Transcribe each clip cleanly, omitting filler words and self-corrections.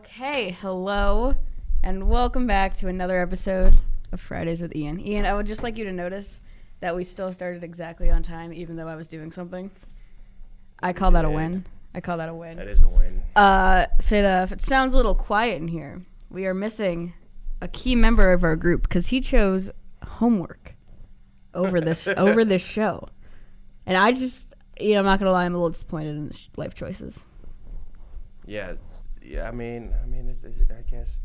Okay, hello, and welcome back to another episode of Fridays with Ian. Ian, I would just like you to notice that we still started exactly on time, even though I was doing something. I call that a win. That is a win. If it sounds a little quiet in here, we are missing a key member of our group because he chose homework over this show, and I just, I'm not gonna lie, I'm a little disappointed in his life choices. Yeah. I mean, I guess,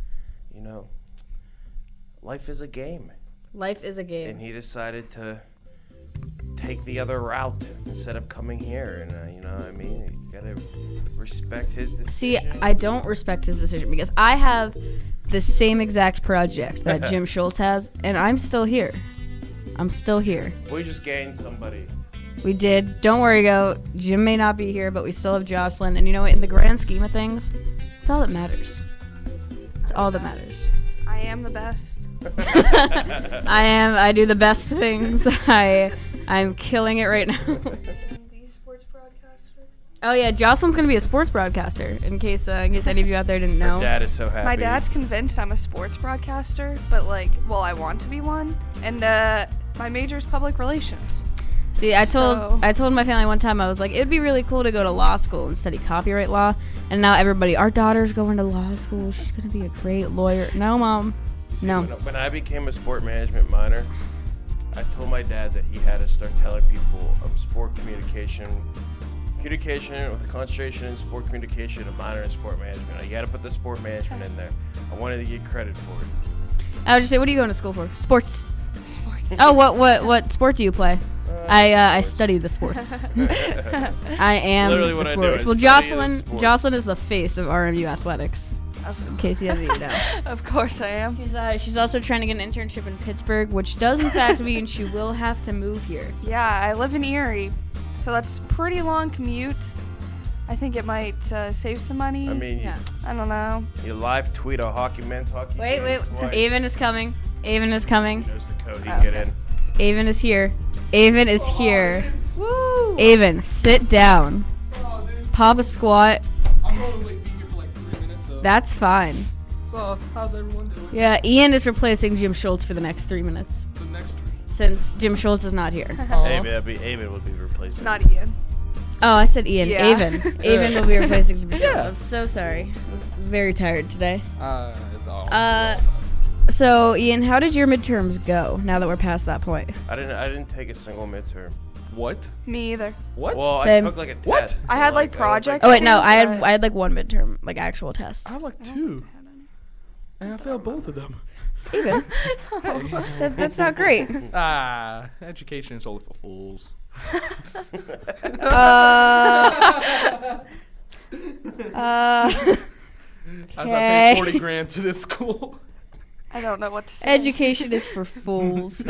life is a game. Life is a game. And he decided to take the other route instead of coming here. And, you gotta respect his decision. See, I don't respect his decision because I have the same exact project that Jim Schultz has, and I'm still here. We just gained somebody. We did. Don't worry, Jim may not be here, but we still have Jocelyn. And you know what? In the grand scheme of things, it's all that matters. It's all that matters. I am the best. I do the best things. I'm killing it right now. The sports broadcaster. Oh yeah, Jocelyn's gonna be a sports broadcaster. In case any of you out there didn't know. My dad is so happy. My dad's convinced I'm a sports broadcaster, but I want to be one. And my major is public relations. See, I told my family one time, I was like, it'd be really cool to go to law school and study copyright law. And now everybody, our daughter's going to law school. She's going to be a great lawyer. No, Mom. See, no. When I became a sport management minor, I told my dad that he had to start telling people sport communication with a concentration in sport communication, a minor in sport management. You got to put the sport management in there. I wanted to get credit for it. I would just say, what are you going to school for? Sports. Oh, what sport do you play? I study the sports. I am the sports. Well, Jocelyn is the face of RMU athletics. In case you didn't know. Of course I am. She's also trying to get an internship in Pittsburgh, which does in fact mean she will have to move here. Yeah, I live in Erie, so that's a pretty long commute. I think it might save some money. I mean, I don't know. You live tweet a men's hockey. Wait. Avon is coming. He knows the code. He can get in. Avon is here. Woo! Avon, sit down. Pop a squat. I'm going to be here for 3 minutes. So. That's fine. So, how's everyone doing? Yeah, Ian is replacing Jim Schultz for the next 3 minutes. The next 3. Since Jim Schultz is not here. Avon will be replacing. Not Ian. Oh, I said Ian. Yeah. Avon will be replacing Jim Schultz. I'm so sorry. I'm very tired today. It's all. So, Ian, how did your midterms go now that we're past that point? I didn't take a single midterm. What? Me either. What? Well, Same. I took a test. What? I had projects. Oh wait, no, I had one midterm, actual test. I have 2. And I failed both of them. Even. That's not great. Education is only for fools. As I paid $40,000 to this school. I don't know what to say. Education is for fools.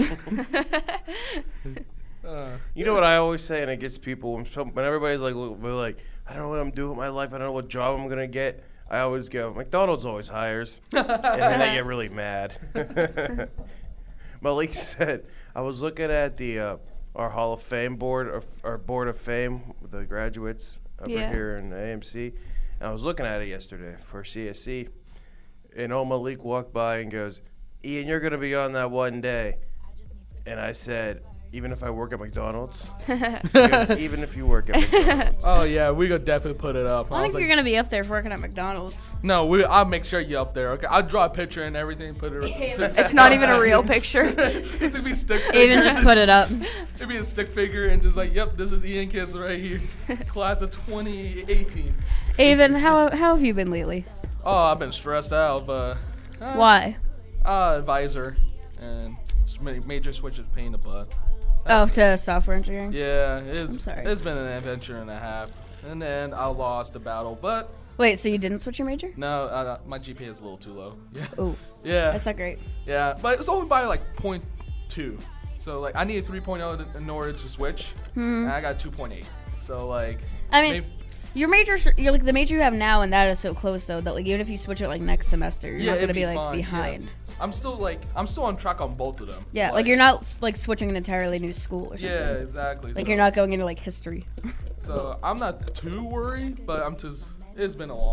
You know what I always say, and it gets people when everybody's like, I don't know what I'm doing with my life. I don't know what job I'm gonna get. I always go, McDonald's always hires, and then they get really mad. Malik said, I was looking at our Hall of Fame board, our Board of Fame with the graduates over here in AMC, and I was looking at it yesterday for CSC, and Malik walked by and goes, Ian, you're gonna be on that one day, and I said, even if I work at McDonald's? He goes, even if you work at McDonald's. Oh, yeah, we could definitely put it up. I don't think you're going to be up there for working at McDonald's. No, I'll make sure you're up there, okay? I'll draw a picture and everything, put it up. It's not even a real picture. It'd be stick figure. Even just put it up. It'd be a stick figure and just yep, this is Ian Kiss right here. Class of 2018. Avon, how have you been lately? Oh, I've been stressed out, but... Why? Advisor and major switches pain in the butt. To software engineering? Yeah, I'm sorry. It's been an adventure and a half. And then I lost the battle, but... Wait, so you didn't switch your major? No, my GPA is a little too low. Yeah. Oh. Yeah. That's not great. Yeah, but it's only by 0.2. So I needed 3.0 in order to switch, and I got 2.8. So I mean... Your major, the major you have now, and that is so close though that even if you switch it next semester, you're not gonna be behind. Yeah. I'm still on track on both of them. Yeah, you're not switching an entirely new school or something. Yeah, exactly. You're not going into history. So I'm not too worried, but it's been a long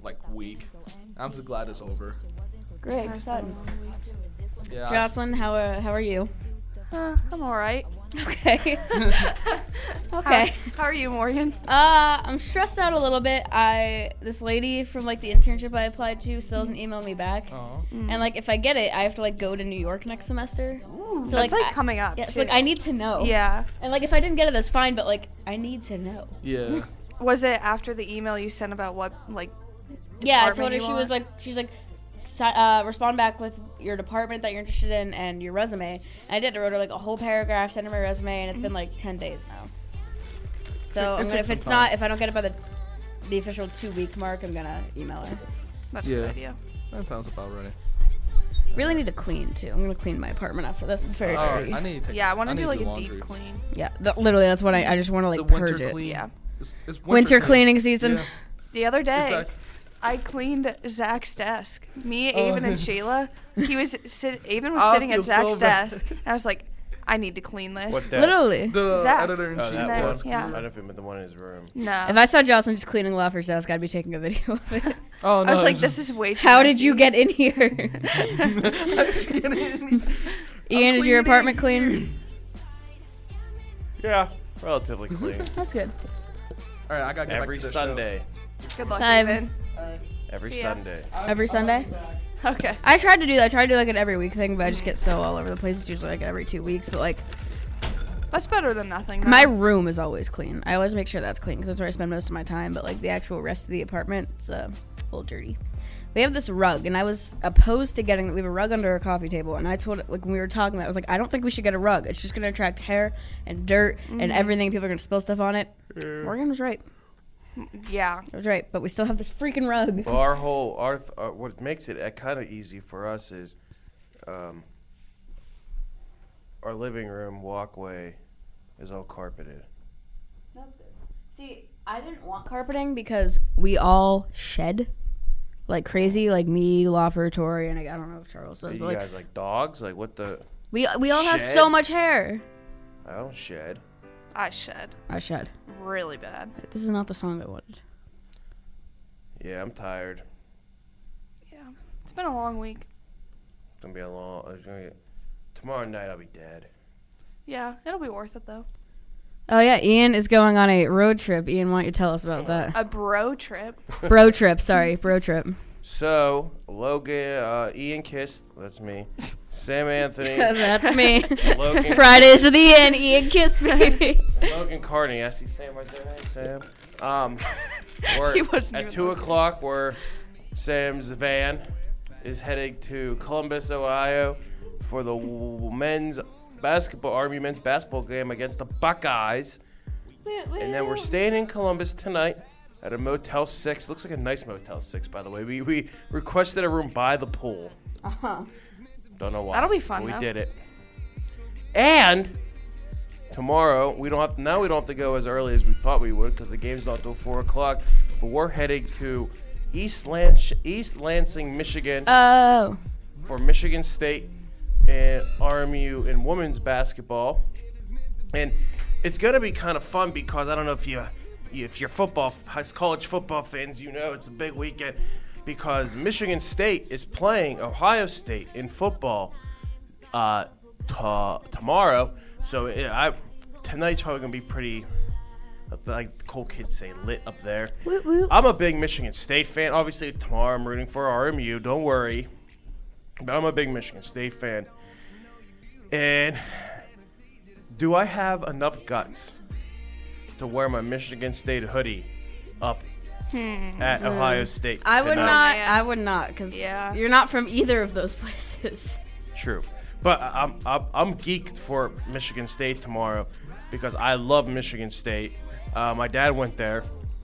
like week. I'm just glad it's over. Great, exciting. Yeah. Jocelyn, how are you? I'm all right. Okay. Okay. How are you, Morgan? I'm stressed out a little bit. This lady from like the internship I applied to still hasn't emailed me back. Oh. And like if I get it, I have to like go to New York next semester. So That's like coming up. yeah, so too. like I need to know. Yeah. And like if I didn't get it, that's fine. But like I need to know. Yeah. Was it after the email you sent about what like? Yeah, I department told her you she's like, respond back with your department that you're interested in and your resume. And I did. I wrote her like a whole paragraph, sent her my resume, and it's been like 10 days now. So if I don't get it by the official 2-week mark, I'm gonna email her. That's a good idea. That sounds about right. Really need to clean too. I'm gonna clean my apartment after this. It's very dirty. I need to take. Yeah, I want to do like a laundry. deep clean. Yeah, literally that's what I just want to like The winter purge it. clean. Yeah. It's Winter cleaning season. Yeah. The other day, Zach. I cleaned Zach's desk. Me, Oh. Avon, and Shayla. Avon was I sitting feel at Zach's so bad. desk. And I was like, I need to clean this. What desk? Literally. The Zach's. editor in Oh, chief. that There, was. yeah. I don't know if it meant the one in his room. No. If I saw Jocelyn just cleaning Lawfer's desk, I'd be taking a video of it. Oh no! I was like, this is way too How did you messy. get in here? Ian, is your apartment clean? Yeah, relatively clean. That's good. All right, I gotta get Every back to the Sunday. Good luck, Bye. Avon. Every See ya. Sunday. Every Sunday? Okay. I tried to do that. I tried to do like an every week thing, but I just get so all over the place. It's usually like every 2 weeks. But like That's better than nothing. though. my room is always clean. I always make sure that's clean because that's where I spend most of my time. But like the actual rest of the apartment, it's a little dirty. We have this rug, and I was opposed to getting. We have a rug under our coffee table, and I told like when we were talking about, it, I was like, I don't think we should get a rug. It's just gonna attract hair and dirt and everything. People are gonna spill stuff on it. Morgan was right. Yeah. I was right, but we still have this freaking rug. Well, our what makes it kind of easy for us is, our living room walkway is all carpeted. That's good. See, I didn't want carpeting because we all shed like crazy, like me, Lawfer, Tori, and I don't know if Charles does, You but like guys like dogs? Like what the? we all have Shed? so much hair. I don't shed. I shed I shed. really bad. This is not the song I wanted. Yeah, I'm tired. Yeah. It's been a long week. It's gonna be a long. Tomorrow night I'll be dead. Yeah. It'll be worth it though. Oh yeah, Ian is going on a road trip. Ian, why don't you tell us about that? A bro trip. Bro trip, sorry, bro trip. So Logan, Ian kissed. That's me. Sam Anthony. That's me. Logan. Fridays with Ian Kiss baby. Logan Carney. I see Sam right there. Hey, Sam. We're He wasn't at even 2 looking. o'clock. Where Sam's van is heading to Columbus, Ohio, for the Army men's basketball game against the Buckeyes. And then we're staying in Columbus tonight at a Motel 6. Looks like a nice Motel 6, by the way. We requested a room by the pool. Uh-huh. Don't know why. That'll be fun, but we though. did it. And tomorrow we don't have to go as early as we thought we would because the game's not till 4 o'clock. But we're heading to East Lansing, Michigan, Oh. for Michigan State and RMU in women's basketball. And it's gonna be kind of fun because I don't know if you're college football fans, you know it's a big weekend because Michigan State is playing Ohio State in football tomorrow. So tonight's probably gonna be pretty, like the cool kids say, lit up there. Woot woot. I'm a big Michigan State fan. Obviously tomorrow I'm rooting for RMU. Don't worry, but I'm a big Michigan State fan. And do I have enough guts to wear my Michigan State hoodie up at Ohio State? I would tonight? not. man. I would not, because Yeah. you're not from either of those places. True, but I'm geeked for Michigan State tomorrow because I love Michigan State. My dad went there,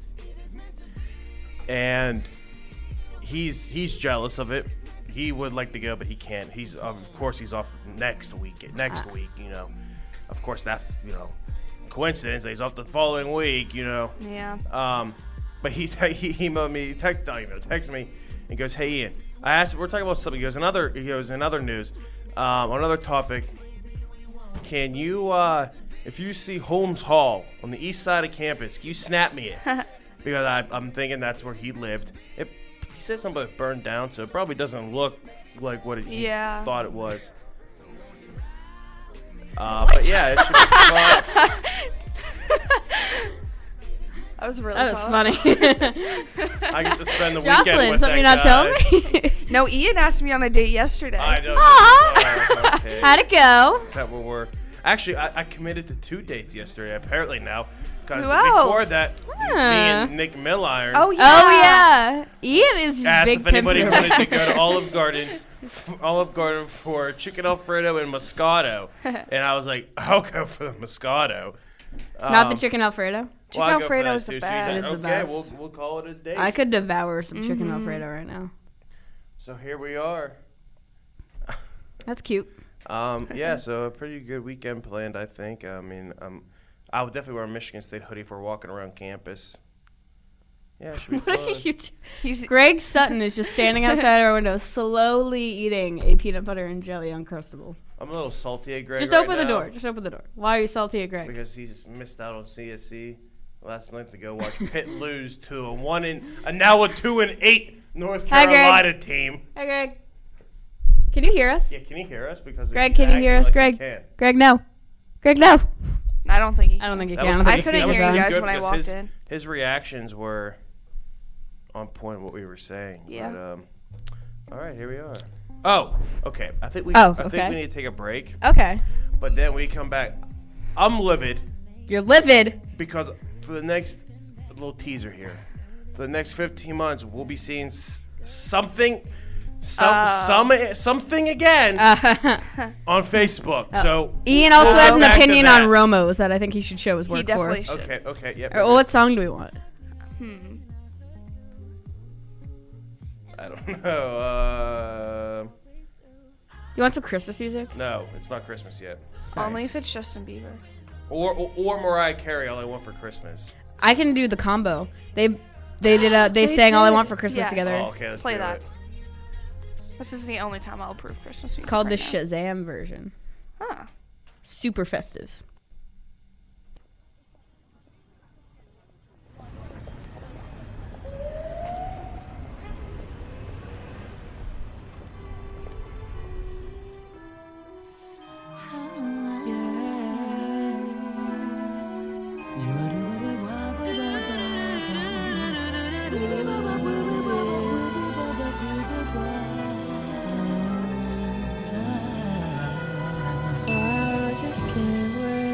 and he's jealous of it. He would like to go, but he can't. He's of course he's off next week. You know, of course that coincidence that he's off the following week. You know. Yeah. But he emailed me, text me, and goes, "Hey Ian, I asked. We're talking about something." He goes, in other news, on another topic. Can you, if you see Holmes Hall on the east side of campus, can you snap me it? because I'm thinking that's where he lived. He said something about burned down, so it probably doesn't look like what he thought it was. But yeah, it should be fun. That was really That was fun. funny. I get to spend the weekend Jocelyn, with something that you're not guy. telling me? No, Ian asked me on a date yesterday. I know. Aw. Okay. How'd it go? Is that what we're... Actually, I committed to 2 dates yesterday, apparently now. Because Who before else? that, Huh. me and Nick Milliron Oh, yeah. Oh, yeah. Ian is just asked big if anybody pimp. wanted to go to Olive Garden for chicken Alfredo and Moscato. And I was like, I'll go for the Moscato. Not the chicken Alfredo. Chicken I'll go for Alfredo that is the too. So best. he's It like, is the okay, best. we'll call it a date. I could devour some chicken Alfredo right now. So here we are. That's cute. Yeah, so a pretty good weekend planned, I think. I mean, I would definitely wear a Michigan State hoodie if we're walking around campus. Yeah, it should be What fun. are you He's Greg Sutton is just standing outside our window, slowly eating a peanut butter and jelly Uncrustable. I'm a little salty at Greg Just right open the now door. Just open the door. Why are you salty at Greg? because he's missed out on CSC last night to go watch Pitt lose to a 2-8 North Hi, Greg. Carolina team. Hey, Greg. Can you hear us? Yeah, can you hear us? Because Greg, it's can you hear acting us? like Greg? you can't. Greg, no. Greg, no. I don't think he I don't think you That can. was I I don't think couldn't his hear you speaker's on. guys good when I because walked in. His reactions were on point with what we were saying. Yeah. But, all right, here we are. Oh, okay. I think we okay. need to take a break. Okay. But then we come back. I'm livid You're livid. because for the next little teaser here, for the next 15 months, we'll be seeing something again on Facebook. So Ian also we'll has go an back to opinion that. on Romos that I think he should show his work He definitely for. should. Okay, yep. Or what song do we want? I don't know. You want some Christmas music? No, it's not Christmas yet. Sorry. Only if it's Justin Bieber. Or Mariah Carey, All I Want for Christmas. I can do the combo. They sang All I Want for Christmas Yes. together. Oh, okay, let's Play do that. it. This is the only time I'll approve Christmas music. It's called the right now. Shazam version. Huh. Super festive. I just can't wait.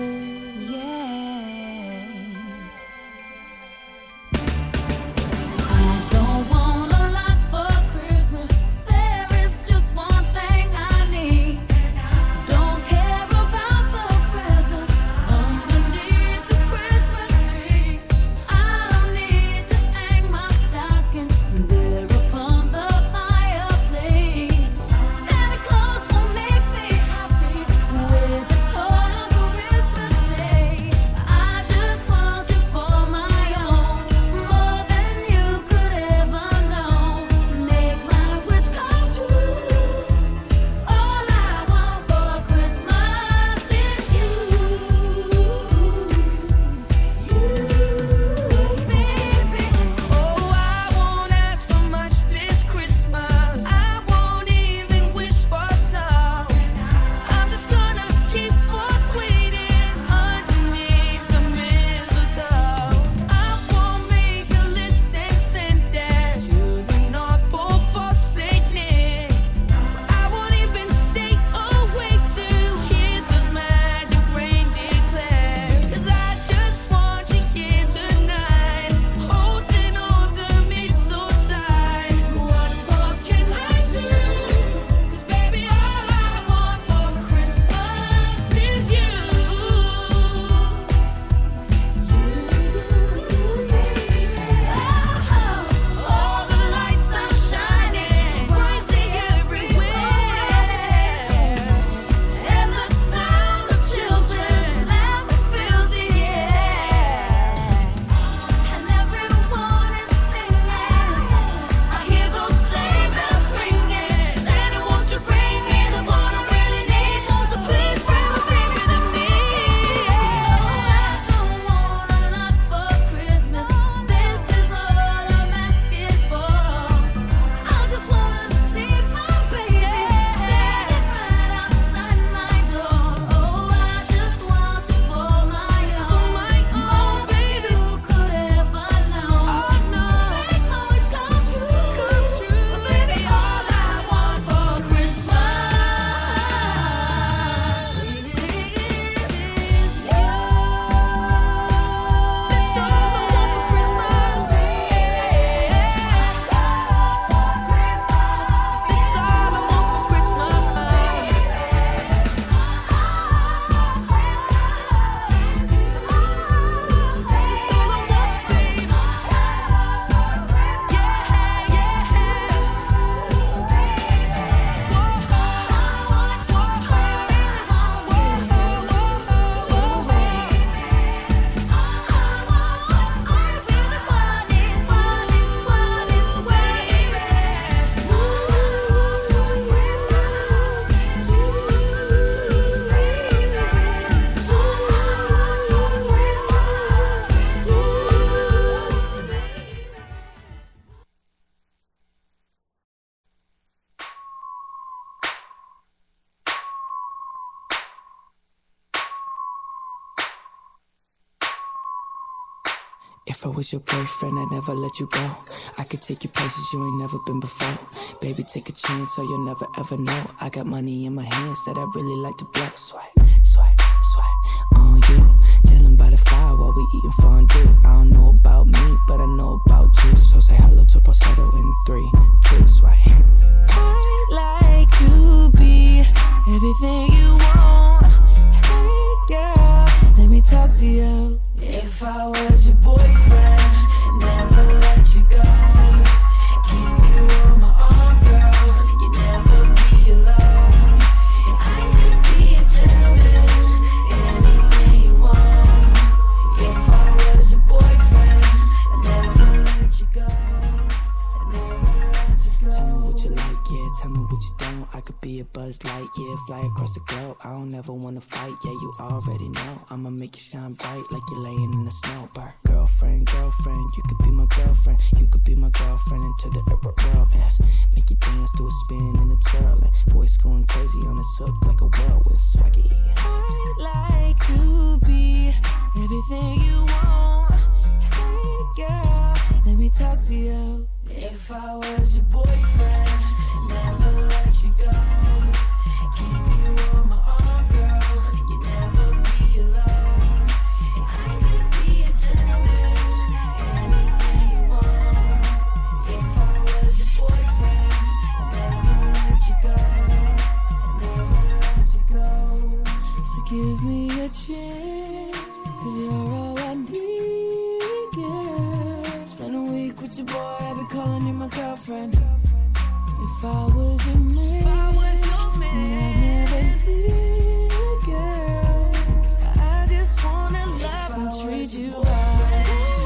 If I was your boyfriend, I'd never let you go. I could take you places you ain't never been before. Baby, take a chance so you'll never ever know. I got money in my hands that I really like to blow. Swipe, swipe, swipe on you. Chilling by the fire while we eating fondue. I don't know about me, but I know about you. So say hello to falsetto in 3, 2, swipe. I'd like to be everything you want. Hey girl, let me talk to you. If I was your boyfriend, never let you go. Keep you on my arm, girl. You never be alone. And I could be a gentleman, anything you want. If I was your boyfriend, I'd never let you go. I'd never let you go. Tell me what you like, yeah. Tell me what you don't. I could be a Buzz Light, yeah. Fly across the globe. I don't ever wanna fight, yeah. You already know. I'ma make you shine bright like you're laying in the snow. Bar. Girlfriend, girlfriend, you could be my girlfriend. You could be my girlfriend into the world. Yes. Make you dance to a spin and a twirl. And voice going crazy on this hook like a whirlwind swaggy. I'd like to be everything you want. Hey girl, let me talk to you. If I was your boyfriend, never let you go. Keep you on my arm, girl. You never be alone. And I could be a gentleman, anything you want. If I was your boyfriend, I'd never let you go. I'd never let you go. So give me a chance, 'cause you're all I need, girl. Spend a week with your boy, I'll be calling you my girlfriend. If I was your man, I'd never leave, girl. I just wanna love and treat you right.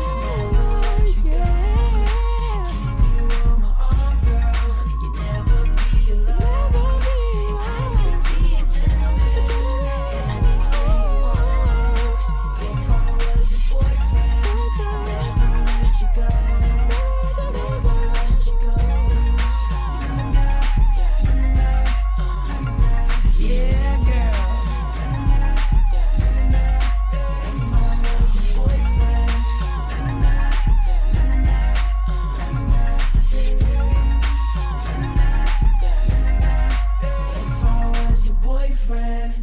Yeah. Keep you on my arm, girl. You never be alone. I could be a gentleman, anything you want. If I was your boyfriend, I'd never let you go. Never let you go. Yeah, girl. If I was your boyfriend.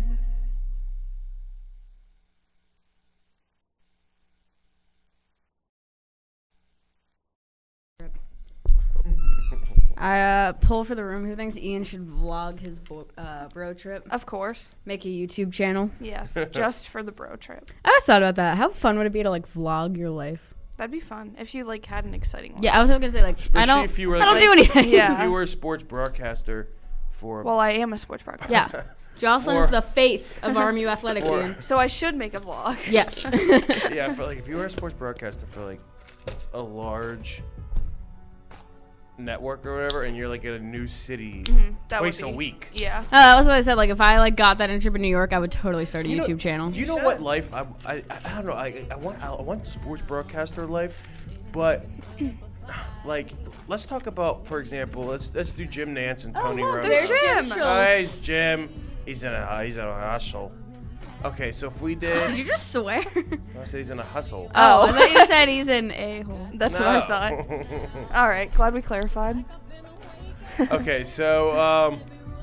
I poll for the room. Who thinks Ian should vlog his bro trip? Of course. Make a YouTube channel. Yes, just for the bro trip. I always thought about that. How fun would it be to like vlog your life? That'd be fun if you like had an exciting one. Yeah, I was gonna say like I Especially if you were, don't like- do anything. Yeah. If you were a sports broadcaster for Well, I am a sports broadcaster. Yeah. Jocelyn Or- is the face of RMU athletics, or- Ian. So I should make a vlog. Yes. yeah, for like if you were a sports broadcaster for like a large network or whatever, and you're like in a new city That would twice a be- week. Yeah. That was what I said. Like, if I like got that internship in New York, I would totally start a You know- YouTube channel. Do you know what life I don't know. I want the sports broadcaster life, but like let's talk about, for example, let's do Jim Nance and Tony look, Romo. there's Jim. Hey, Jim. He's in a hustle. Okay, so if we Did did, you just swear? I said he's in a hustle. Oh, I thought you said he's an a-hole. That's what I thought. All right. Glad we clarified. Okay, so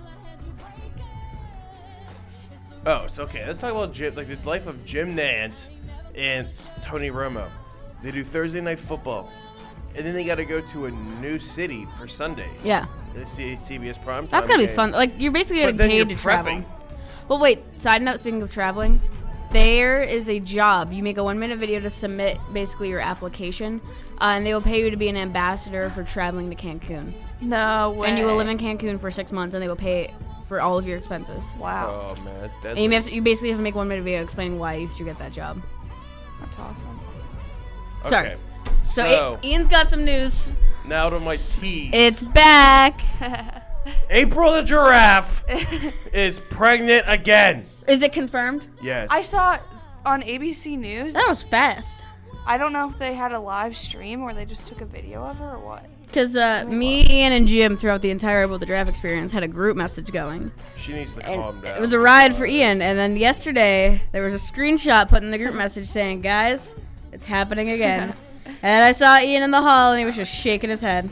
oh, it's okay. Let's talk about Jim, like the life of Jim Nance and Tony Romo. They do Thursday night football, and then they got to go to a new city for Sundays. Yeah. The CBS Prime. That's gotta be fun. Like, you're basically But getting then paid you're to travel. prepping. Well, wait. Side note, speaking of traveling, there is a job. You make a 1-minute video to submit basically your application, and they will pay you to be an ambassador for traveling to Cancun. No way. And you will live in Cancun for 6 months, and they will pay for all of your expenses. Wow. Oh man, that's And deadly. you basically have to make a 1-minute video explaining why you should get that job. That's awesome. Sorry. Okay. So, Ian's got some news. Now to my tease. It's back. April the giraffe is pregnant again. Is it confirmed? Yes. I saw on ABC News. That was fast. I don't know if they had a live stream or they just took a video of her or what. Because me, Ian, and Jim throughout the entire Able the Draft experience had a group message going. She needs to And calm down. it was a ride for Ian. And then yesterday, there was a screenshot put in the group message saying, guys, it's happening again. And I saw Ian in the hall, and he was just shaking his head.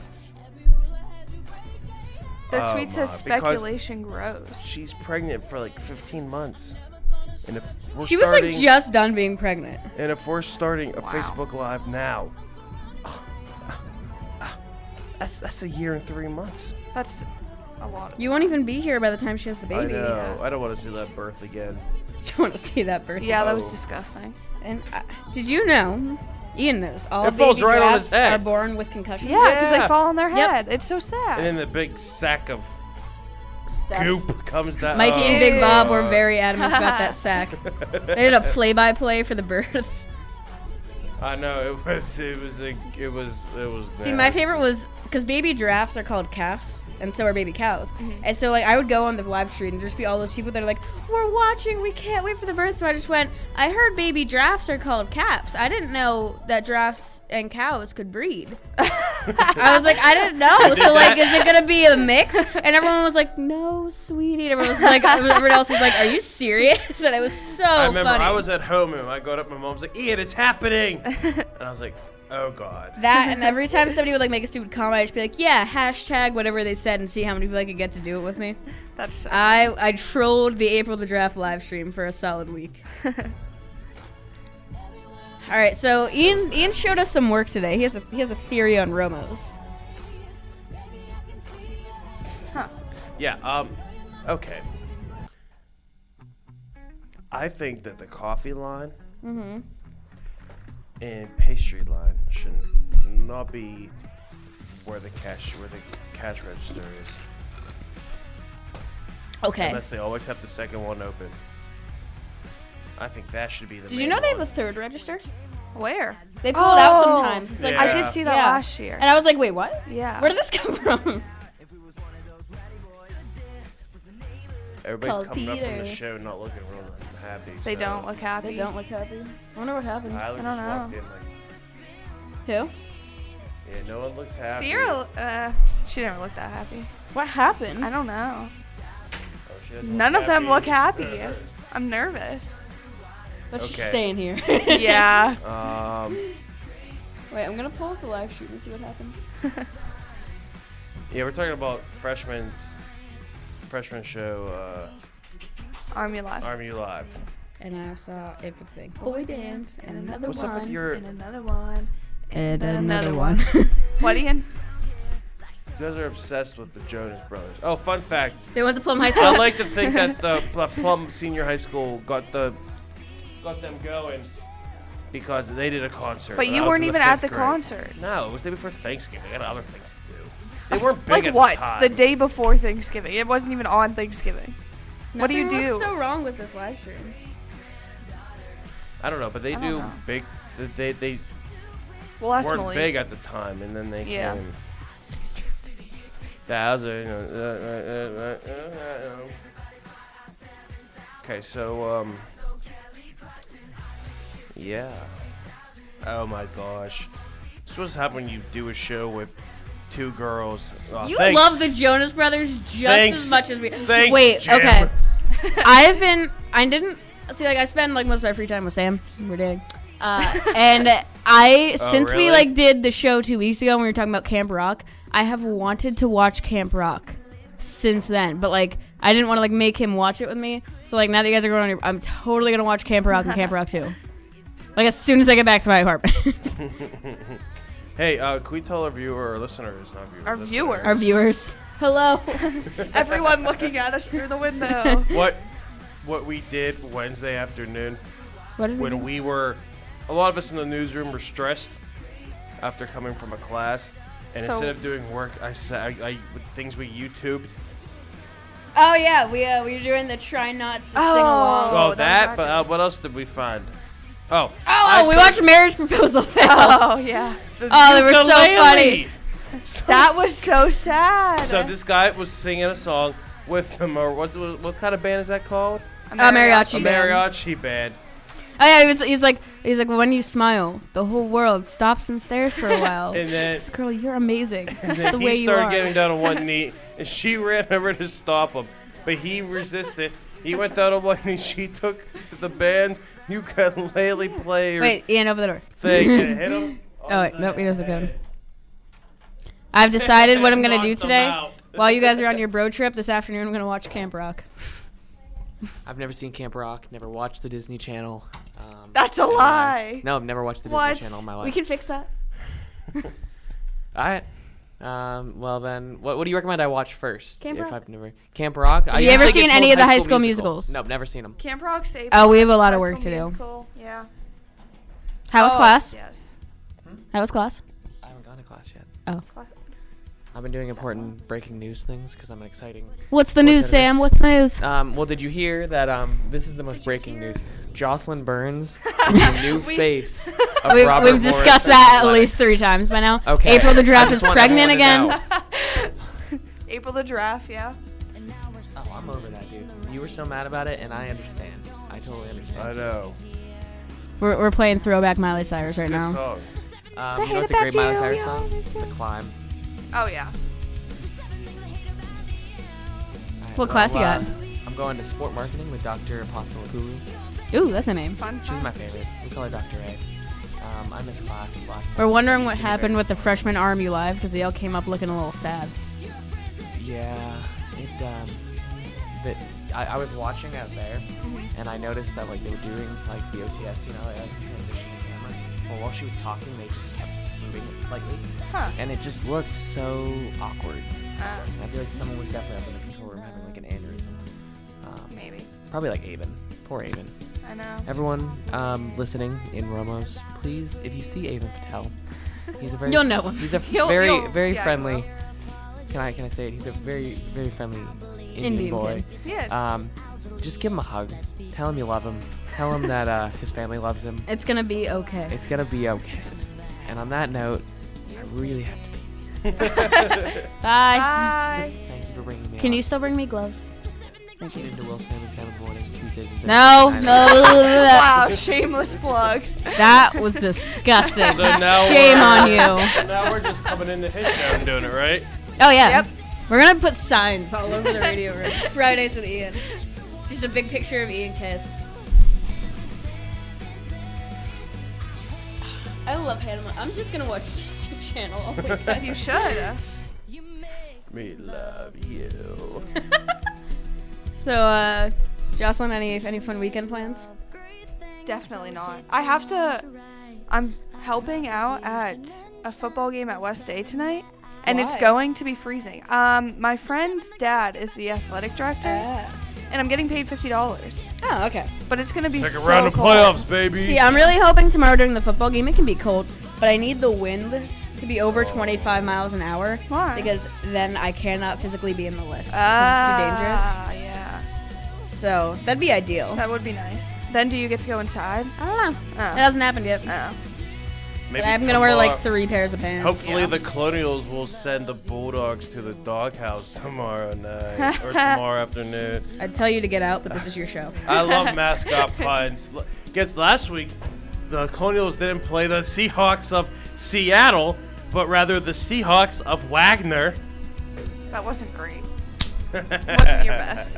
Their Oh, tweet says my, because- speculation grows. She's pregnant for like 15 months. And if we're She was starting, like just done being pregnant. and if we're starting a Wow. Facebook Live now, that's a year and 3 months. That's a lot. Of You won't even be here by the time she has the baby. I know. I don't want to see that birth again. Don't want to see that birth. Yeah, that was Oh. disgusting. And did you know? Ian knows all It baby falls right on his giraffes head. are born with concussions. Yeah, because Yeah. they fall on their Yep. head. It's so sad. And then the big sack of Stuff. goop comes down. Mikey and Big Ew. Bob were very adamant about that sack. They did a play-by-play for the birth. I know it was. See, my favorite was because baby giraffes are called calves, and so are baby cows. And so, like, I would go on the live stream and just be all those people that are like, "We're watching, we can't wait for the birth." So I just went, "I heard baby giraffes are called calves. I didn't know that giraffes and cows could breed." I was like, I didn't know. So, like, is it gonna be a mix? And everyone was like, "No, sweetie." And everyone was like, everyone else was like, "Are you serious?" And it was so I remember funny. I was at home and I got up. My mom's like, "Ian, it's happening," and I was like, "Oh God." That, and every time somebody would like make a stupid comment, I'd just be like, "Yeah, hashtag whatever they said," and see how many people I could get to do it with me. That's so I trolled the April the Draft live stream for a solid week. All right, so Ian showed us some work today. He has a theory on Romos. Yeah. Okay. I think that the coffee line and pastry line should not be where the cash register is. Okay. Unless they always have the second one open. I think that should be the. Did you know they have a third register? Where? They pull it out Oh. sometimes. It's like Yeah. I did see that Yeah. last year. And I was like, wait, what? Yeah. Where did this come from? Everybody's Called coming up from the Peter. show not looking real happy. They so don't look happy. They don't look happy. I wonder what happened. Tyler I just don't know. walked in like, Who? yeah, no one looks happy. Sierra, she didn't look that happy. What happened? I don't know. Oh, she doesn't look None of them look happy. happy. I'm nervous. Let's just Okay. stay in here. Yeah. Wait, I'm gonna pull up the live stream and see what happened. Yeah, we're talking about freshman show, Army Live. Army Live. And I saw everything. Boy dance and another What's one. up with your? And another one. And another another one. one. What, Ian? You guys are obsessed with the Jonas Brothers. Oh, fun fact. They went to Plum High School. I like to think that the Plum Senior High School got them going because they did a concert. But when you I was weren't in even the at the fifth grade. concert. No, it was the day before Thanksgiving. I got other things to do. They weren't big Like at what? the time. The day before Thanksgiving. It wasn't even on Thanksgiving. What do you Nothing do? looks so wrong with this live stream. I don't know, but they I don't do know. big. They Well, that's weren't Malik. big at the time, and then they Yeah. came. That was okay, so yeah. Oh my gosh, this is what's happening when you do a show with two girls. Oh, You thanks. love the Jonas Brothers just Thanks. as much as we. Thanks, Wait, Jim. okay. I didn't see, like, I spend like most of my free time with Sam. We're dating. And since we really? like did the show 2 weeks ago when we were talking about Camp Rock, I have wanted to watch Camp Rock since then, but like I didn't want to like make him watch it with me. So like now that you guys are going on, I'm totally gonna watch Camp Rock and Camp Rock 2. Like as soon as I get back to my apartment. Hey, can we tell our viewer or listeners, not viewers, Our listeners, viewers. Our viewers, hello. Everyone looking at us through the window. what we did Wednesday afternoon What did we do? when we were, a lot of us in the newsroom were stressed after coming from a class, and So- instead of doing work, I said things we YouTubed. Oh yeah, we were doing the try not to sing Oh. along. Well, that was but after. what else did we find? Oh, Oh, we watched Marriage Proposal Fails. Oh, yeah. Oh, they were so funny. That was so sad. So this guy was singing a song with him, or what kind of band is that called? Mariachi A band. mariachi band. Oh yeah, he's like when you smile, the whole world stops and stares for a while. And then, This girl, you're amazing. and That's then the way he you started are. getting down on one knee, and she ran over to stop him, but he resisted. He went down on one knee. She took the band's ukulele player's Wait, Ian, open the door. thing and hit him Oh, wait. Nope, he doesn't go. I've decided what I'm going to do Knocked them today. out. While you guys are on your bro trip this afternoon, I'm going to watch Camp Rock. I've never seen Camp Rock. Never watched the Disney Channel. That's a lie. No, I've never watched the What? Disney Channel in my life. We can fix that. All right. Well then, what do you recommend I watch first? Camp Rock. I've never Camp Rock. Have you ever seen any of the High School Musicals? Nope, never seen them. Camp Rock, Save. Oh, we have a lot of High work School to do. Musical, yeah. How was Oh, class? Yes. How was class? I haven't gone to class yet. Class- I've been doing important breaking news things because I'm exciting. What's the news, editor. Sam? What's the news? Well, did you hear that? This is the most breaking news. Jocelyn Burns is the new face of Robert We've Morris discussed that at Athletics. least 3 times by now. Okay. April the I Giraffe just is want pregnant everyone to again. know. April the Giraffe, yeah. Oh, I'm over that, dude. You were so mad about it, and I understand. I totally understand. I know. We're playing Throwback Miley Cyrus right Good now. song. You know what's a great Miley Cyrus song? The Climb. Oh, yeah. Alright, What class you got? I'm going to sport marketing with Dr. Apostolopoulos. Ooh, that's a name. Fun. She's my favorite. We call her Dr. A. I missed class last We're time. wondering what happened with the freshman RMU Live because they all came up looking a little sad. Yeah, I was watching out there, and I noticed that like they were doing like the OCS, you know, like transitioning camera. Well, while she was talking, they just kept moving it slightly, Huh. and it just looked so awkward. Uh, I feel like someone was definitely up in the control room having like an aneurysm. maybe. Probably like Avon. Poor Avon. I know. Everyone listening in Romos, please, if you see Avon Patel, he's a very You'll know him. He's a You'll- very yeah, you friendly. will. Can I say it? He's a very friendly Indian Indian boy. kid. Yes. Just give him a hug. Tell him you love him. Tell him that his family loves him. It's gonna be okay. It's gonna be okay. And on that note, I really have to pee. Bye. Bye. Thank you for bringing me. Can on. you still bring me gloves? Thank Tune you. into Will Sam and Sam in the morning Tuesdays and Thursdays. No, at 9 no. Wow, shameless plug. That was disgusting. So now Shame we're- on you. Now we're just coming into his show and doing it, right? Oh yeah. Yep. We're gonna put signs all over the radio room. Fridays with Ian. Just a big picture of Ian kissed. I love Hannah. I'm just gonna watch Disney Channel. Oh my God. You should. We love you. So, Jocelyn, any fun weekend plans? Definitely not. I'm helping out at a football game at West A tonight, and it's Why? going to be freezing. My friend's dad is the athletic director, and I'm getting paid $50. Oh, okay. But it's gonna be Second so round of cold. playoffs, baby. See, I'm really hoping tomorrow during the football game it can be cold, but I need the wind to be over 25 miles an hour. Why? Because then I cannot physically be in the lift. 'cause it's too dangerous. Yeah, So that'd be ideal. that would be nice. Then do you get to go inside? I don't know. It Oh. hasn't happened yet. Oh. Maybe But I'm gonna come wear like on. 3 pairs of pants. Hopefully the Colonials will send the Bulldogs to the doghouse tomorrow night or tomorrow afternoon. I'd tell you to get out, but this is your show. I love mascot puns. Guess last week the Colonials didn't play the Seahawks of Seattle, but rather the Seahawks of Wagner. That wasn't great. Wasn't your best.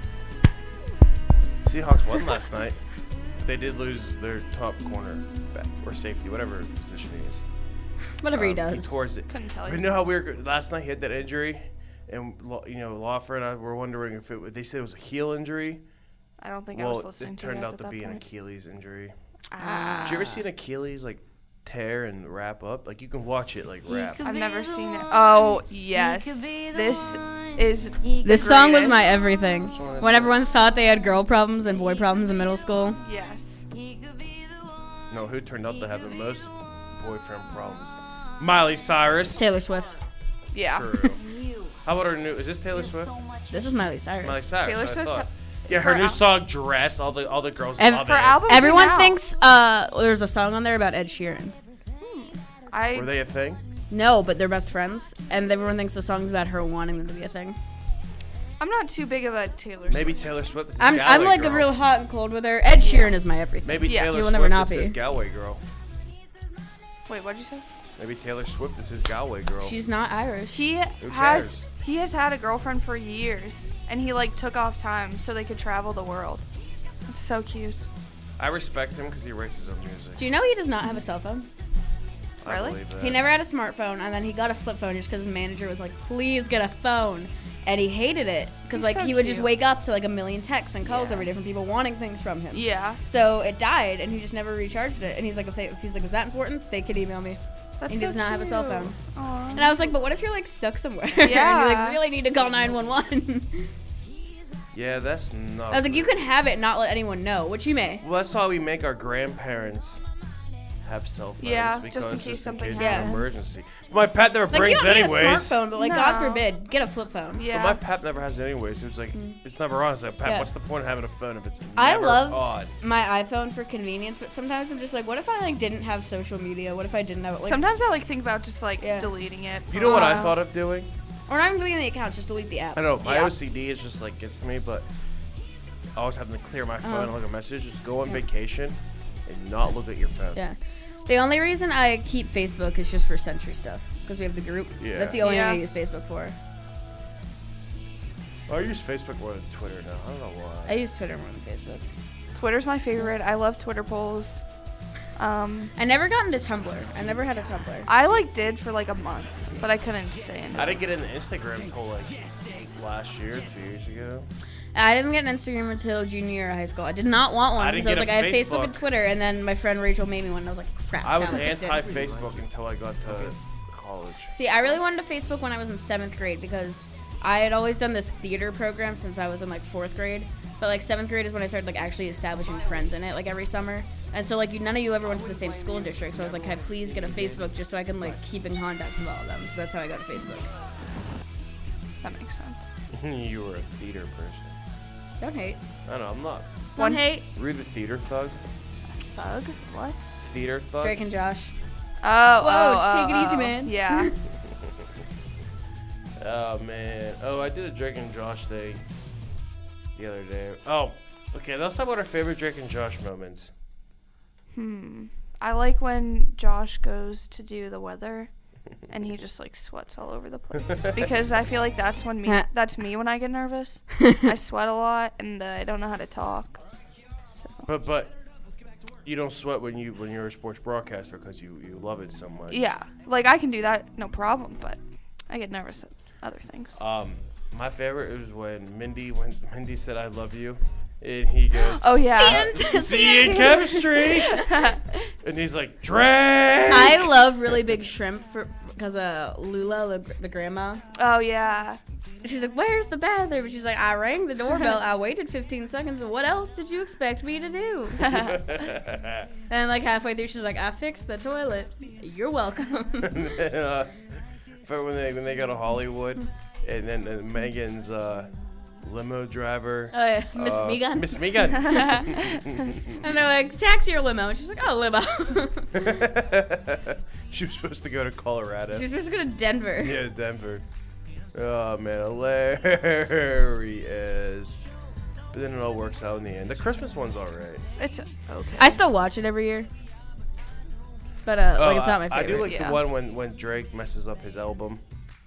Seahawks won last night. They did lose their top corner back or safety, whatever position he is. Whatever he He does. tore it. Couldn't tell You you. know how weird last night he had that injury, and Lawfer and I were wondering if they said it was a heel injury. I don't think I Well, was listening it to you turned guys out at to that be an point. Achilles injury. Ah. Did you ever see an Achilles like tear and wrap up? Like you can watch it like wrap. I've never seen it. Oh, yes. This is This song was greatest. my everything. one is When this? everyone thought they had girl problems and boy problems in middle school. Yes. No, who turned out to have the most boyfriend problems? Miley Cyrus. Taylor Swift. Yeah. True. How about her new? Is this Taylor Swift? This is Miley Cyrus. Miley Cyrus. Taylor I Swift thought. ha- Yeah, her her new al- song "Dress." All the girls Ev- love Her it. album. Everyone came out. thinks there's a song on there about Ed Sheeran. I Were they a thing? No, but they're best friends, and everyone thinks the song's about her wanting them to be a thing. I'm not too big of a Taylor Maybe Swift. Taylor Swift is I'm Galway like girl. a real hot and cold with her. Ed Sheeran is my everything. Maybe Yeah. Taylor He will Swift never not is his be. Galway girl. Wait, what'd you say? Maybe Taylor Swift is his Galway girl. She's not Irish. He cares? has had a girlfriend for years, and he like took off time so they could travel the world. It's so cute. I respect him because he writes his own music. Do you know he does not have a cell phone? I Really? believe that. He never had a smartphone, and then he got a flip phone just because his manager was like, "Please get a phone," and he hated it because He's like so he would just cute. wake up to like a million texts and calls Yeah. every day from people wanting things from him. Yeah. So it died, and he just never recharged it. And he's like, if he's like, "Is that important?" They could email me. That's He so does not have a cell cute. phone. Aw. And I was like, "But what if you're like stuck somewhere and you Yeah. like really need to call 911?" Yeah, that's not. I was like, "You good. can have it, and not let anyone know," which you may. Well, that's why we make our grandparents have cell phones. Yeah, because just in case something of happens. an emergency. My pet never Like you brings don't need anyways. a smartphone, but like God No. forbid, get a flip phone. Yeah. But my pet never has anyways. So it's like it's never on. It's like, Pet, Yeah. what's the point of having a phone if it's I never love on? my iPhone for convenience, but sometimes I'm just like, what if I like didn't have social media? What if I didn't have it? Like, Sometimes I like think about just like Yeah. deleting it. You know what I Uh, thought of doing? or not even deleting the accounts, just delete the app. I don't know. My Yeah. OCD is just like gets to me, but always having to clear my phone and look at messages. Just go on Yeah. vacation and not look at your phone. Yeah. The only reason I keep Facebook is just for Century stuff because we have the group. Yeah. That's the only Yeah. thing I use Facebook for. I use Facebook more than Twitter now. I don't know why. I use Twitter more than Facebook. Twitter's my favorite. I love Twitter polls. I never got into Tumblr. I never had a Tumblr. I like did for like a month, but I couldn't stay in I it. didn't get into Instagram until like last year, 2 years ago. I didn't get an Instagram until junior year of high school. I did not want one I because didn't I was get like, a I have Facebook Facebook. and Twitter, and then my friend Rachel made me one, and I was like, crap. I was now I'm addicted. anti-Facebook until I got to college. See, I really wanted a Facebook when I was in 7th grade because I had always done this theater program since I was in like 4th grade. But like 7th grade is when I started like actually establishing friends in it like every summer. And so like none of you ever went to the same school district. So I was like, can I please get a Facebook just so I can like keep in contact with all of them. So that's how I got a Facebook. That makes sense. You were a theater person. Don't hate. I know, I'm not. Don't hate. Were you the theater thug? Thug? What? Theater thug? Drake and Josh. Oh, Whoa, oh, just take it oh, easy, oh. man. Yeah. Oh, man. Oh, I did a Drake and Josh thing the other day. Oh, okay. Let's talk about our favorite Drake and Josh moments. I like when Josh goes to do the weather and he just like sweats all over the place because I feel like that's me when I get nervous. I sweat a lot and I don't know how to talk. So But you don't sweat when you're a sports broadcaster because you love it so much. yeah, like I can do that no problem, but I get nervous at other things. My favorite was when Mindy said I love you, and he goes, Oh yeah. see you in chemistry, and he's like, Drake. I love really big shrimp because Lula, the grandma. Oh yeah. She's like, where's the bathroom? She's like, I rang the doorbell. I waited 15 seconds. What else did you expect me to do? And like halfway through, she's like, I fixed the toilet. You're welcome. For when they go to Hollywood, and then Megan's limo driver. Oh yeah, Miss Megan. Miss Megan. And they're like, taxi or limo? And she's like, oh, limo. She was supposed to go to Colorado. She was supposed to go to Denver. Yeah, Denver. Oh man, hilarious. But then it all works out in the end. The Christmas one's alright. It's okay. I still watch it every year. But like it's not my I favorite. do like Yeah. the one when Drake messes up his album.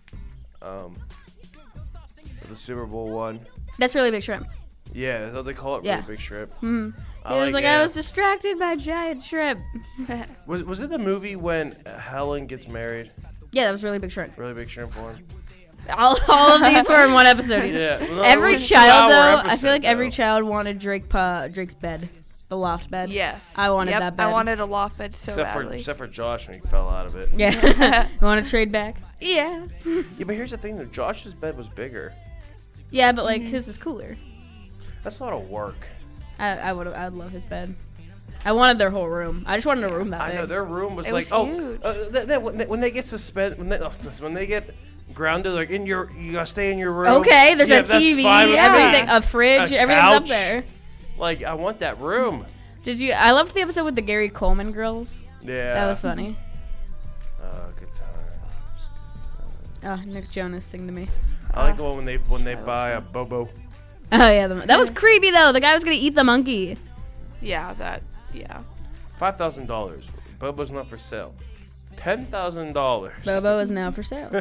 The Super Bowl one. That's really big shrimp. Yeah, that's what they call it. Yeah. Really big shrimp. It was like I was distracted by giant shrimp. Was it the movie when Helen gets married? Yeah, that was really big shrimp. Really big shrimp one. All of these were in one episode. Yeah. No, it Every was a child, 2-hour though, I episode, feel like every though. child wanted Drake's bed, the loft bed. Yes. I wanted Yep, that bed. I wanted a loft bed so badly. Except for Josh when he fell out of it. Yeah. You want to trade back? Yeah. Yeah, but here's the thing though. Josh's bed was bigger. Yeah, but like his was cooler. That's a lot of work. I'd love his bed. I wanted their whole room. I just wanted a room that I big. know their room was It like was huge. when they get suspended when they get grounded like you gotta stay in your room. Okay, there's Yeah, a that's TV, fine with me. everything, a fridge, A everything's up couch. there. Like I want that room. I loved the episode with the Gary Coleman girls. Yeah. That was funny. Oh, good time. Oh, Nick Jonas sing to me. I like the one when they buy a Bobo. Oh yeah, that was creepy though. The guy was gonna eat the monkey. Yeah. $5,000. Bobo's not for sale. $10,000. Bobo is now for sale.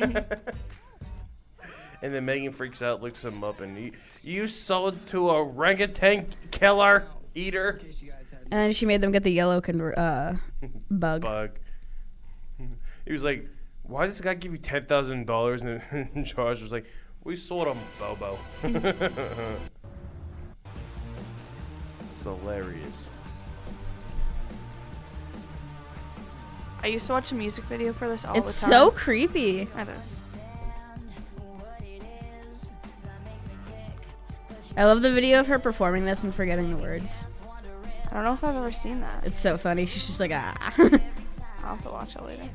And then Megan freaks out, looks him up, and you sold to a orangutan killer eater And then she made them get the yellow bug. bug. He was like, "Why does this guy give you $10,000?" And Josh was like, "We sold him Bobo." It's hilarious. I used to watch a music video for this all It's the time. so creepy. It is. I love the video of her performing this and forgetting the words. I don't know if I've ever seen that. It's so funny. She's just like, ah. I'll have to watch it later.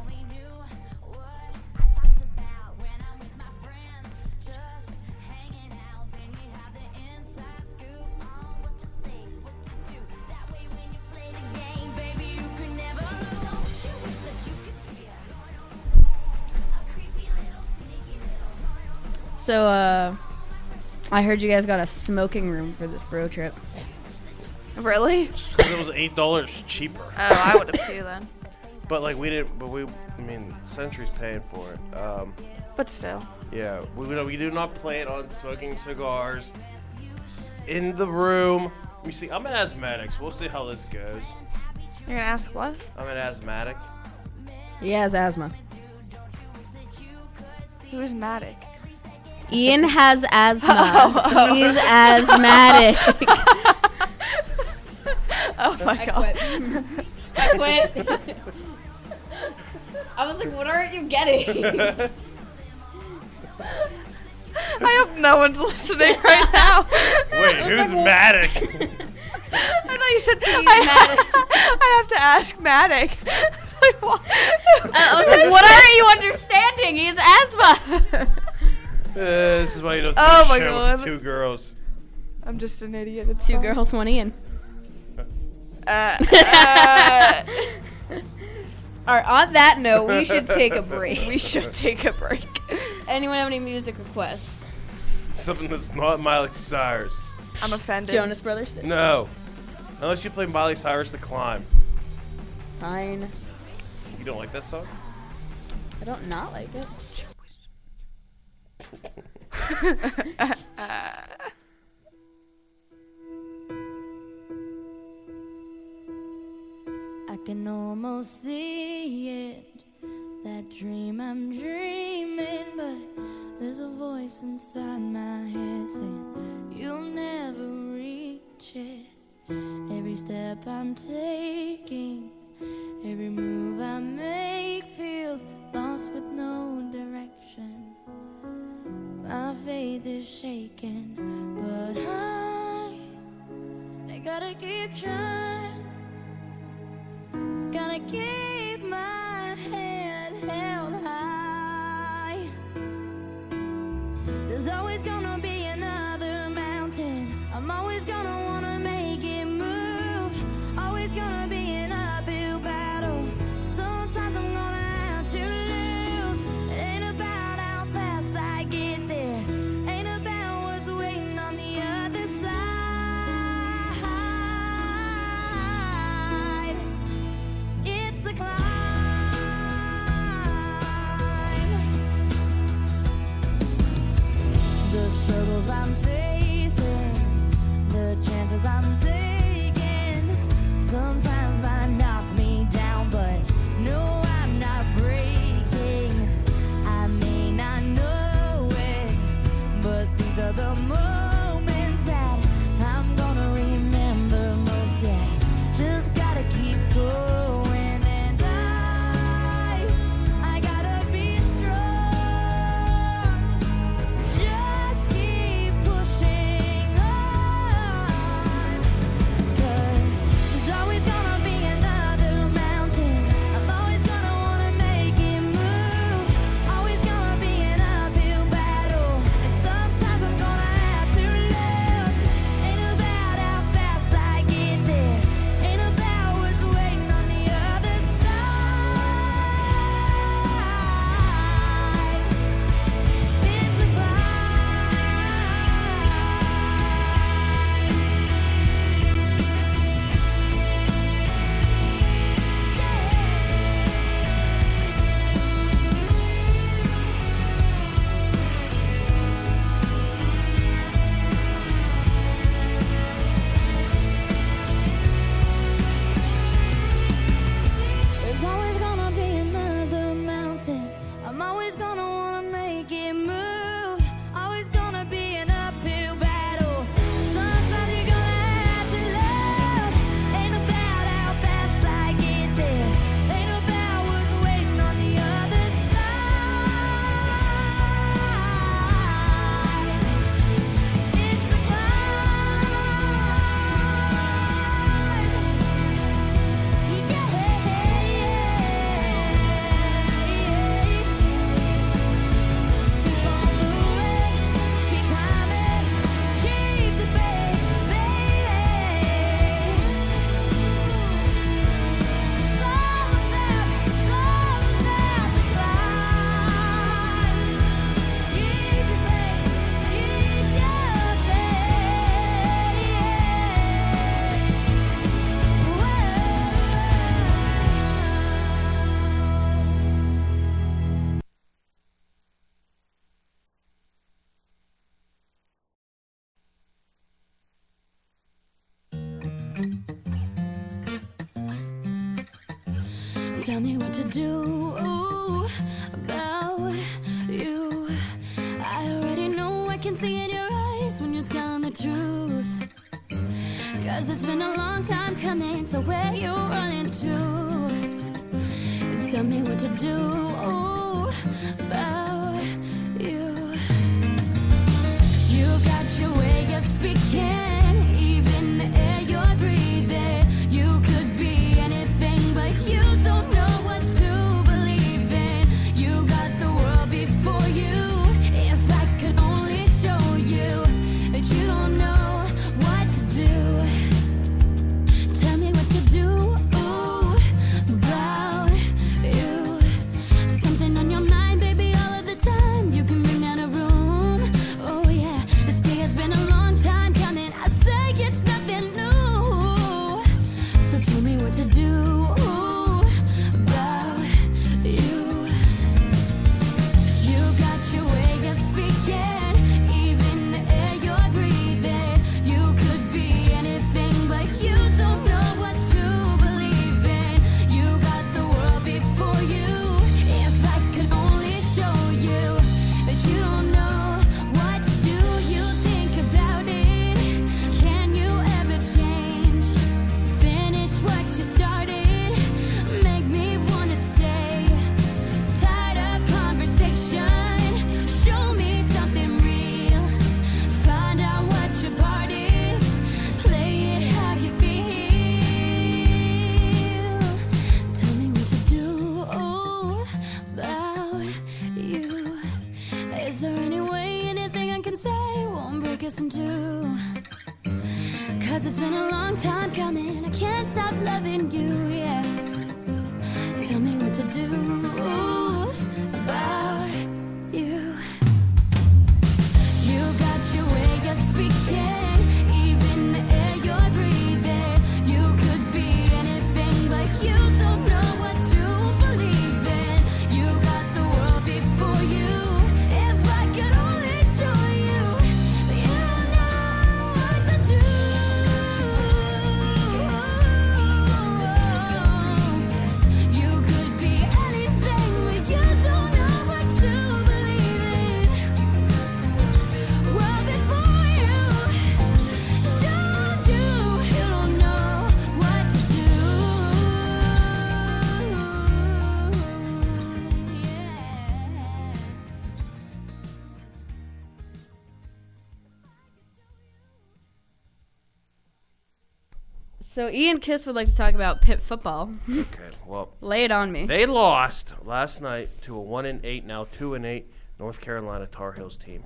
So, I heard you guys got a smoking room for this bro trip. Really? Just 'cause it was $8 cheaper. Oh, I would have too then. But like we didn't. But I mean, Century's paying for it. But still. Yeah, we do not plan on smoking cigars in the room. You see, I'm an asthmatic, so we'll see how this goes. You're gonna ask what? I'm an asthmatic. He has asthma. Who is Matic? Ian has asthma. He's asthmatic. Oh my god. I quit. I was like, what aren't you getting? I hope no one's listening right now. Wait, who's Matic? I thought you said Matic. I have to ask Matic. Like, what? I was like, what aren't you understanding? He has asthma. This is why you don't do Oh a my show God. with 2 girls. I'm just an idiot. It's Two fine. girls, one Ian. Uh, All right, on that note, we should take a break. we should take a break. Anyone have any music requests? Something that's not Miley Cyrus. I'm offended. Jonas Brothers? No. Unless you play Miley Cyrus The Climb. Fine. You don't like that song? I don't not like it. I can almost see it, that dream I'm dreaming, but there's a voice inside my head saying you'll never reach it. Every step I'm taking, every move I make feels lost with no direction. My faith is shaking, but I gotta keep trying. Gotta keep my head held high. There's always gonna be another mountain. I'm always gonna wanna make it move. Always gonna be an uphill battle. Sometimes I'm gonna have to lose. It ain't about how fast I get there. Ain't about what's waiting on the other side. It's the climb. The Tell me what to do about you. I already know, I can see in your eyes when you're telling the truth. 'Cause it's been a long time coming, so where you running to? Tell me what to do about you. You got your way of speaking, even the air you're breathing. You could be anything, but you don't know what to believe in. You got the world before you. If I could only show you that you don't know what to do. Tell me what to do about you. Something on your mind, baby, all of the time. You can bring down a room. Oh yeah, this day has been a long time coming. I say it's nothing new. So tell me what to do about you. You got your way of speaking, even the air you're breathing. You could be anything, but you don't know what to believe in. You got the world before you. If I could only show you that you don't know what to do, you think about it. Can you ever change? Finish what you started. Make me wanna stay. Tired of conversation. Show me something real. Find out what your part is. Play it how you feel. Tell me what to do about you. Is there any way, anything I can say won't break us in two? 'Cause it's been a long time coming. I can't stop loving you, yeah. Tell me what to do about you. You got your way of speaking, even the air you're breathing. You could be anything, but you don't know what to believe in. You got the world before you. If I could only show you that you don't know what to do. You could be anything, but you don't know what to believe in. Well, before you showed you, you don't know what to do. Yeah. So Ian Kiss would like to talk about Pitt football. Okay, well, Lay it on me. they lost last night to a 1-8, now 2-8 North Carolina Tar Heels team.